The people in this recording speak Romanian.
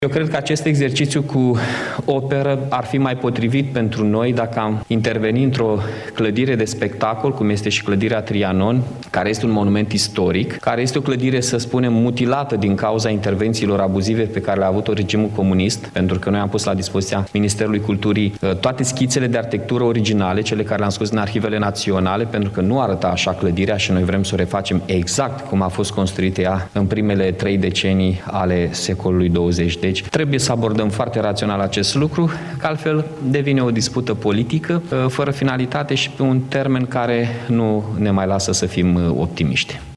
Eu cred că acest exercițiu cu operă ar fi mai potrivit pentru noi dacă am interveni într-o clădire de spectacol, cum este și clădirea Trianon, care este un monument istoric, care este o clădire, să spunem, mutilată din cauza intervențiilor abuzive pe care le-a avut regimul comunist, pentru că noi am pus la dispoziția Ministerului Culturii toate schițele de arhitectură originale, cele care le-am scos din arhivele naționale, pentru că nu arăta așa clădirea și noi vrem să o refacem exact cum a fost construită ea în primele 3 decenii ale secolului 20. Deci trebuie să abordăm foarte rațional acest lucru, că altfel devine o dispută politică fără finalitate și pe un termen care nu ne mai lasă să fim optimiști.